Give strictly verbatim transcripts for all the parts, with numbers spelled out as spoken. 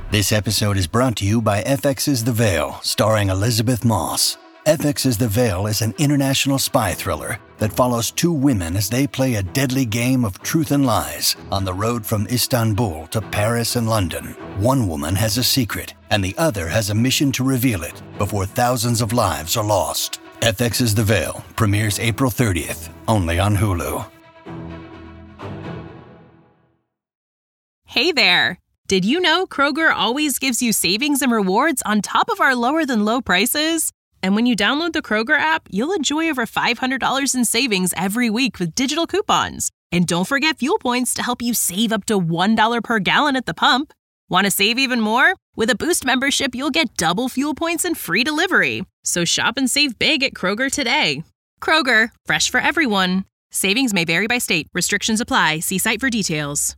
This episode is brought to you by F X's The Veil, starring Elizabeth Moss. F X's The Veil is an international spy thriller that follows two women as they play a deadly game of truth and lies on the road from Istanbul to Paris and London. One woman has a secret, and the other has a mission to reveal it before thousands of lives are lost. F X's The Veil premieres April thirtieth, only on Hulu. Hey there! Did you know Kroger always gives you savings and rewards on top of our lower-than-low prices? And when you download the Kroger app, you'll enjoy over five hundred dollars in savings every week with digital coupons. And don't forget fuel points to help you save up to one dollar per gallon at the pump. Want to save even more? With a Boost membership, you'll get double fuel points and free delivery. So shop and save big at Kroger today. Kroger, fresh for everyone. Savings may vary by state. Restrictions apply. See site for details.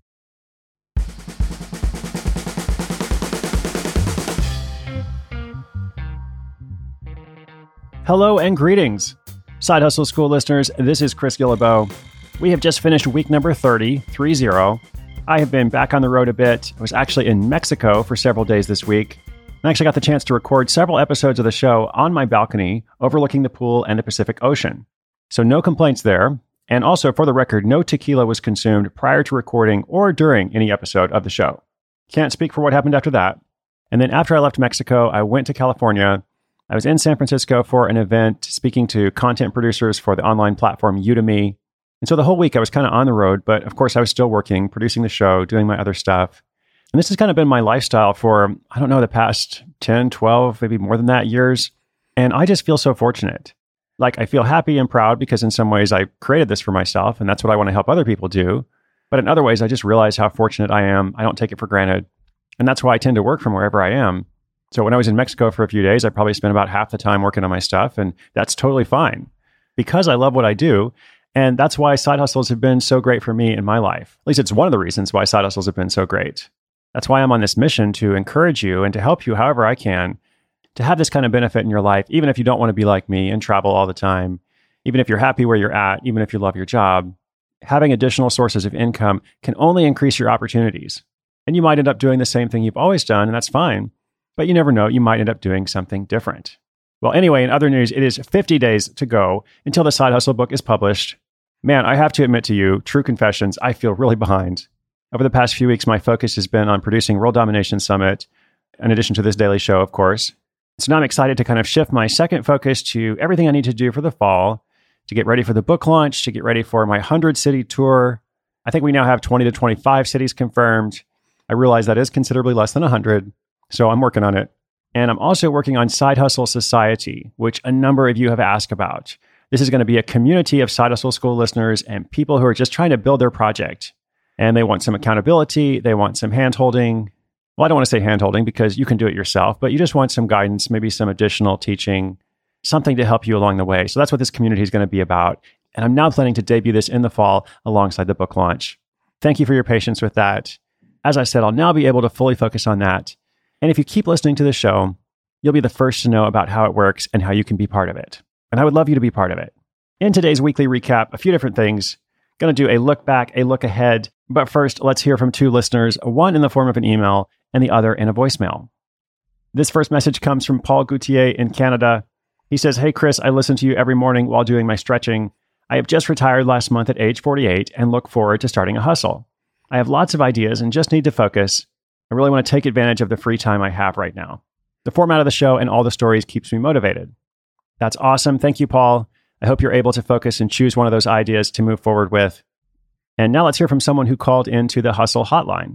Hello and greetings. Side Hustle School listeners, this is Chris Guillebeau. We have just finished week number thirty, three zero. I have been back on the road a bit. I was actually in Mexico for several days this week. I actually got the chance to record several episodes of the show on my balcony overlooking the pool and the Pacific Ocean. So no complaints there. And also, for the record, no tequila was consumed prior to recording or during any episode of the show. Can't speak for what happened after that. And then after I left Mexico, I went to California. I was in San Francisco for an event speaking to content producers for the online platform Udemy. And so the whole week I was kind of on the road, but of course I was still working, producing the show, doing my other stuff. And this has kind of been my lifestyle for, I don't know, the past ten, twelve, maybe more than that years. And I just feel so fortunate. Like I feel happy and proud because in some ways I created this for myself and that's what I want to help other people do. But in other ways, I just realize how fortunate I am. I don't take it for granted. And that's why I tend to work from wherever I am. So when I was in Mexico for a few days, I probably spent about half the time working on my stuff, and that's totally fine because I love what I do. And that's why side hustles have been so great for me in my life. At least it's one of the reasons why side hustles have been so great. That's why I'm on this mission to encourage you and to help you however I can to have this kind of benefit in your life, even if you don't want to be like me and travel all the time, even if you're happy where you're at, even if you love your job. Having additional sources of income can only increase your opportunities. And you might end up doing the same thing you've always done, and that's fine. But you never know, you might end up doing something different. Well, anyway, in other news, it is fifty days to go until the Side Hustle book is published. Man, I have to admit to you, true confessions, I feel really behind. Over the past few weeks, my focus has been on producing World Domination Summit, in addition to this daily show, of course. So now I'm excited to kind of shift my second focus to everything I need to do for the fall, to get ready for the book launch, to get ready for my hundred-city tour. I think we now have twenty to twenty-five cities confirmed. I realize that is considerably less than one hundred. So I'm working on it. And I'm also working on Side Hustle Society, which a number of you have asked about. This is going to be a community of Side Hustle School listeners and people who are just trying to build their project. And they want some accountability. They want some hand-holding. Well, I don't want to say hand-holding because you can do it yourself, but you just want some guidance, maybe some additional teaching, something to help you along the way. So that's what this community is going to be about. And I'm now planning to debut this in the fall alongside the book launch. Thank you for your patience with that. As I said, I'll now be able to fully focus on that. And if you keep listening to the show, you'll be the first to know about how it works and how you can be part of it. And I would love you to be part of it. In today's weekly recap, a few different things. Going to do a look back, a look ahead. But first, let's hear from two listeners, one in the form of an email and the other in a voicemail. This first message comes from Paul Gauthier in Canada. He says, "Hey, Chris, I listen to you every morning while doing my stretching. I have just retired last month at age forty-eight and look forward to starting a hustle. I have lots of ideas and just need to focus. I really want to take advantage of the free time I have right now. The format of the show and all the stories keeps me motivated." That's awesome. Thank you, Paul. I hope you're able to focus and choose one of those ideas to move forward with. And now let's hear from someone who called into the Hustle Hotline.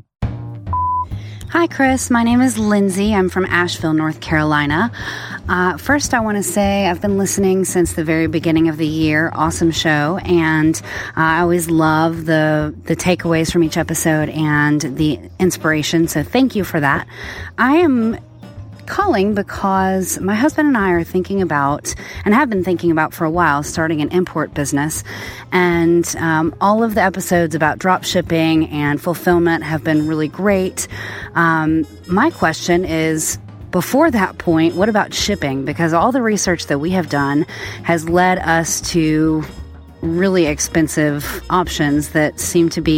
Hi, Chris. My name is Lindsay. I'm from Asheville, North Carolina. Uh, first, I want to say I've been listening since the very beginning of the year. Awesome show. And uh, I always love the, the takeaways from each episode and the inspiration. So thank you for that. I am calling because my husband and I are thinking about, and have been thinking about for a while, starting an import business. And um, all of the episodes about drop shipping and fulfillment have been really great. Um, my question is, before that point, what about shipping? Because all the research that we have done has led us to really expensive options that seem to be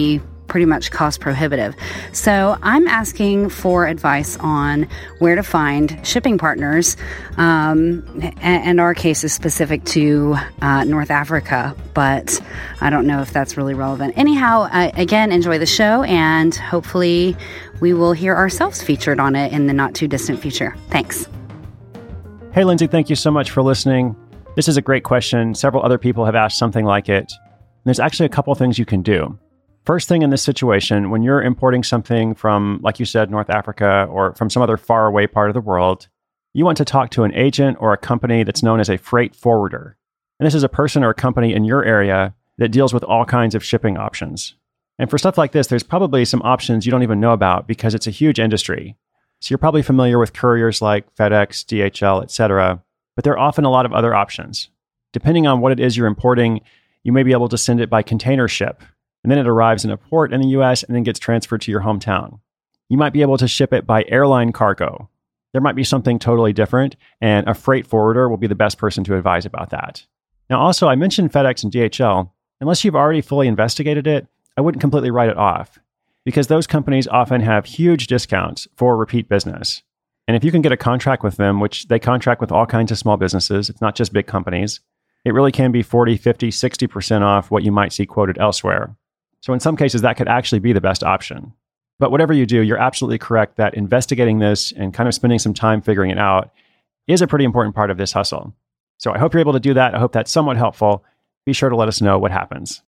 pretty much cost prohibitive. So I'm asking for advice on where to find shipping partners. Um, and our case is specific to uh, North Africa, but I don't know if that's really relevant. Anyhow, uh, again, enjoy the show, and hopefully we will hear ourselves featured on it in the not too distant future. Thanks. Hey, Lindsay, thank you so much for listening. This is a great question. Several other people have asked something like it. And there's actually a couple things you can do. First thing in this situation, when you're importing something from, like you said, North Africa or from some other faraway part of the world, you want to talk to an agent or a company that's known as a freight forwarder. And this is a person or a company in your area that deals with all kinds of shipping options. And for stuff like this, there's probably some options you don't even know about because it's a huge industry. So you're probably familiar with couriers like FedEx, D H L, et cetera, but there are often a lot of other options. Depending on what it is you're importing, you may be able to send it by container ship, and then it arrives in a port in the U S and then gets transferred to your hometown. You might be able to ship it by airline cargo. There might be something totally different, and a freight forwarder will be the best person to advise about that. Now, also, I mentioned FedEx and D H L. Unless you've already fully investigated it, I wouldn't completely write it off, because those companies often have huge discounts for repeat business. And if you can get a contract with them, which they contract with all kinds of small businesses, it's not just big companies, it really can be forty, fifty, sixty percent off what you might see quoted elsewhere. So in some cases, that could actually be the best option. But whatever you do, you're absolutely correct that investigating this and kind of spending some time figuring it out is a pretty important part of this hustle. So I hope you're able to do that. I hope that's somewhat helpful. Be sure to let us know what happens.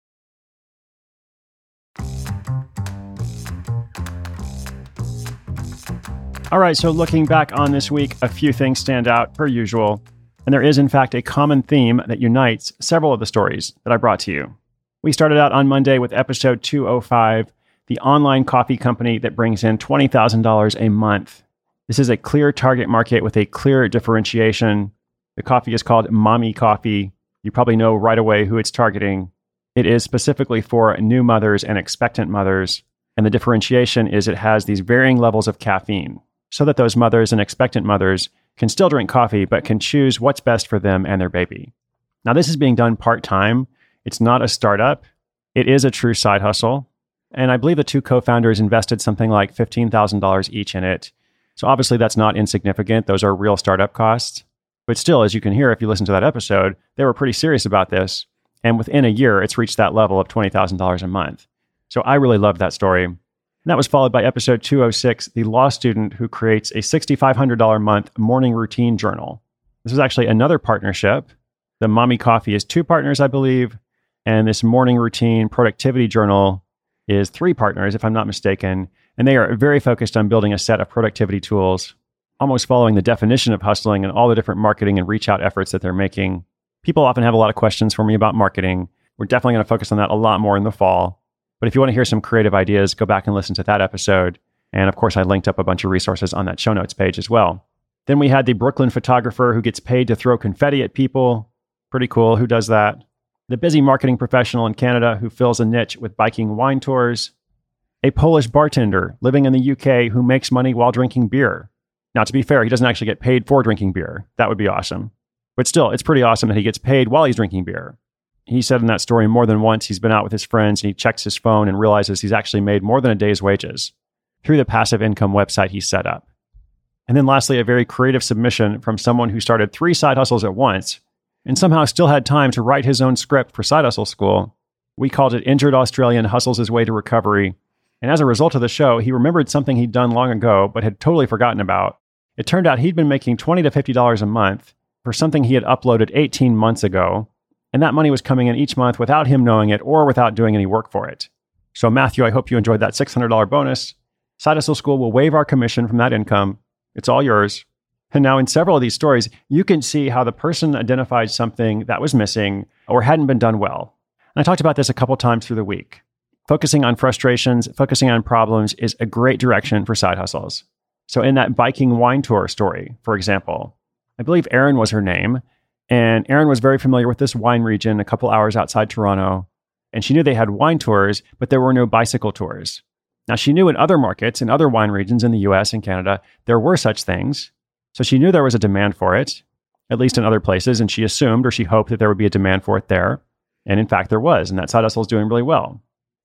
All right, so looking back on this week, a few things stand out per usual. And there is, in fact, a common theme that unites several of the stories that I brought to you. We started out on Monday with episode two oh five, the online coffee company that brings in twenty thousand dollars a month. This is a clear target market with a clear differentiation. The coffee is called Mommy Coffee. You probably know right away who it's targeting. It is specifically for new mothers and expectant mothers. And the differentiation is it has these varying levels of caffeine so that those mothers and expectant mothers can still drink coffee, but can choose what's best for them and their baby. Now, this is being done part-time. It's not a startup. It is a true side hustle. And I believe the two co-founders invested something like fifteen thousand dollars each in it. So obviously that's not insignificant. Those are real startup costs. But still, as you can hear if you listen to that episode, they were pretty serious about this. And within a year, it's reached that level of twenty thousand dollars a month. So I really loved that story. And that was followed by episode two oh six, the law student who creates a six thousand five hundred dollars a month morning routine journal. This is actually another partnership. The Mommy Coffee is two partners, I believe. And this morning routine productivity journal is three partners, if I'm not mistaken. And they are very focused on building a set of productivity tools, almost following the definition of hustling and all the different marketing and reach out efforts that they're making. People often have a lot of questions for me about marketing. We're definitely going to focus on that a lot more in the fall. But if you want to hear some creative ideas, go back and listen to that episode. And of course, I linked up a bunch of resources on that show notes page as well. Then we had the Brooklyn photographer who gets paid to throw confetti at people. Pretty cool. Who does that? The busy marketing professional in Canada who fills a niche with biking wine tours. A Polish bartender living in the U K who makes money while drinking beer. Now, to be fair, he doesn't actually get paid for drinking beer. That would be awesome. But still, it's pretty awesome that he gets paid while he's drinking beer. He said in that story more than once he's been out with his friends and he checks his phone and realizes he's actually made more than a day's wages through the passive income website he set up. And then lastly, a very creative submission from someone who started three side hustles at once and somehow still had time to write his own script for Side Hustle School. We called it Injured Australian Hustles His Way to Recovery. And as a result of the show, he remembered something he'd done long ago, but had totally forgotten about. It turned out he'd been making twenty to fifty dollars a month for something he had uploaded eighteen months ago. And that money was coming in each month without him knowing it or without doing any work for it. So Matthew, I hope you enjoyed that six hundred dollars bonus. Side Hustle School will waive our commission from that income. It's all yours. And now in several of these stories, you can see how the person identified something that was missing or hadn't been done well. And I talked about this a couple times through the week. Focusing on frustrations, focusing on problems is a great direction for side hustles. So in that biking wine tour story, for example, I believe Erin was her name. And Erin was very familiar with this wine region a couple hours outside Toronto. And she knew they had wine tours, but there were no bicycle tours. Now, she knew in other markets, in other wine regions in the U S and Canada, there were such things. So she knew there was a demand for it, at least in other places. And she assumed or she hoped that there would be a demand for it there. And in fact, there was. And that side hustle is doing really well.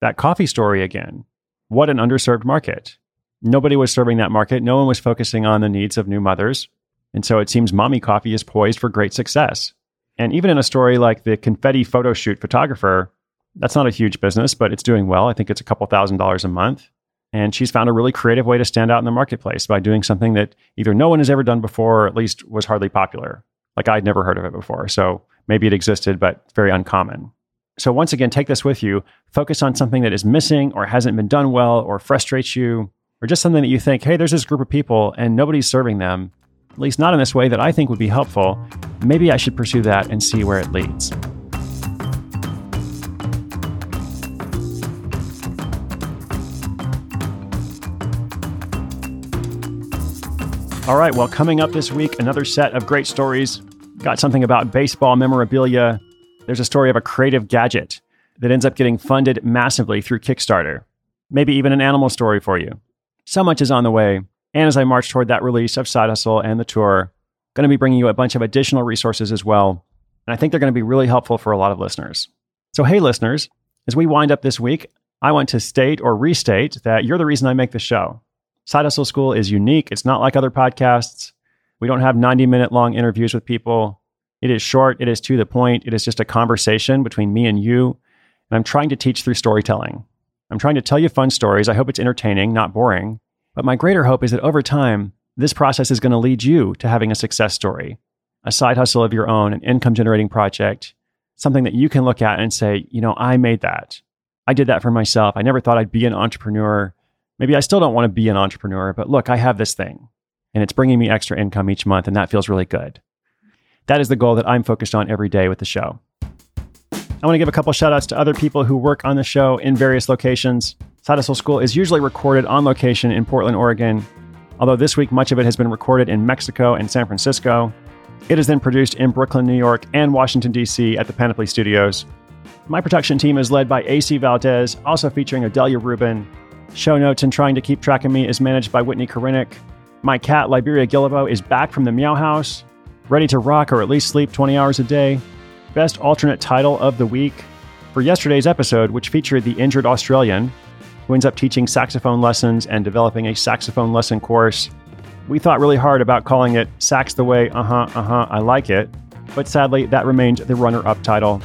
that coffee story again. What an underserved market. Nobody was serving that market. No one was focusing on the needs of new mothers. And so it seems Mommy Coffee is poised for great success. And even in a story like the confetti photo shoot photographer, that's not a huge business, but it's doing well. I think it's a couple thousand dollars a month. And she's found a really creative way to stand out in the marketplace by doing something that either no one has ever done before, or at least was hardly popular. Like I'd never heard of it before. So maybe it existed, but very uncommon. So once again, take this with you. Focus on something that is missing or hasn't been done well or frustrates you, or just something that you think, hey, there's this group of people and nobody's serving them, at least not in this way that I think would be helpful. Maybe I should pursue that and see where it leads. All right, well, coming up this week, another set of great stories. Got something about baseball memorabilia. There's a story of a creative gadget that ends up getting funded massively through Kickstarter. Maybe even an animal story for you. So much is on the way. And as I march toward that release of Side Hustle and the tour, going to be bringing you a bunch of additional resources as well. And I think they're going to be really helpful for a lot of listeners. So hey, listeners, as we wind up this week, I want to state or restate that you're the reason I make the show. Side Hustle School is unique. It's not like other podcasts. We don't have ninety minute long interviews with people. It is short. It is to the point. It is just a conversation between me and you. And I'm trying to teach through storytelling. I'm trying to tell you fun stories. I hope it's entertaining, not boring. But my greater hope is that over time, this process is going to lead you to having a success story, a side hustle of your own, an income generating project, something that you can look at and say, you know, I made that. I did that for myself. I never thought I'd be an entrepreneur. Maybe I still don't want to be an entrepreneur, but look, I have this thing and it's bringing me extra income each month, and that feels really good. That is the goal that I'm focused on every day with the show. I want to give a couple shout outs to other people who work on the show in various locations. Side Hustle School is usually recorded on location in Portland, Oregon, although this week much of it has been recorded in Mexico and San Francisco. It is then produced in Brooklyn, New York, and Washington, D C at the Panoply Studios. My production team is led by A C Valdez, also featuring Odelia Rubin. Show notes and trying to keep track of me is managed by Whitney Korinick. My cat, Liberia Gillibo, is back from the Meow House, ready to rock or at least sleep twenty hours a day. Best alternate title of the week for yesterday's episode, which featured the injured Australian, who ends up teaching saxophone lessons and developing a saxophone lesson course. We thought really hard about calling it Sax the Way, uh-huh, uh-huh, I Like It, but sadly, that remained the runner-up title.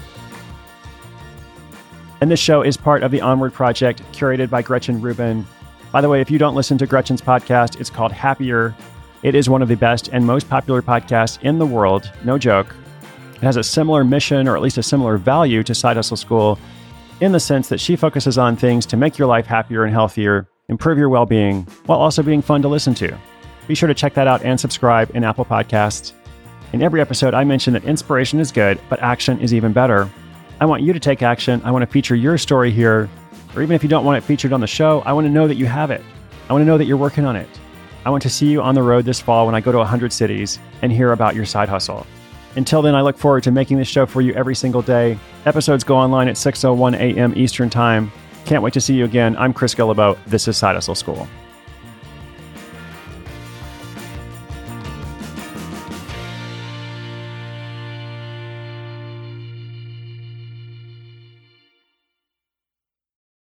And this show is part of the Onward Project, curated by Gretchen Rubin. By the way, if you don't listen to Gretchen's podcast, it's called Happier. It is one of the best and most popular podcasts in the world, no joke. It has a similar mission, or at least a similar value to Side Hustle School, in the sense that she focuses on things to make your life happier and healthier, improve your well-being, while also being fun to listen to. Be sure to check that out and subscribe in Apple Podcasts. In every episode, I mention that inspiration is good, but action is even better. I want you to take action. I want to feature your story here. Or even if you don't want it featured on the show, I want to know that you have it. I want to know that you're working on it. I want to see you on the road this fall when I go to one hundred cities and hear about your side hustle. Until then, I look forward to making this show for you every single day. Episodes go online at six oh one a.m. Eastern Time. Can't wait to see you again. I'm Chris Guillebeau. This is Side Hustle School.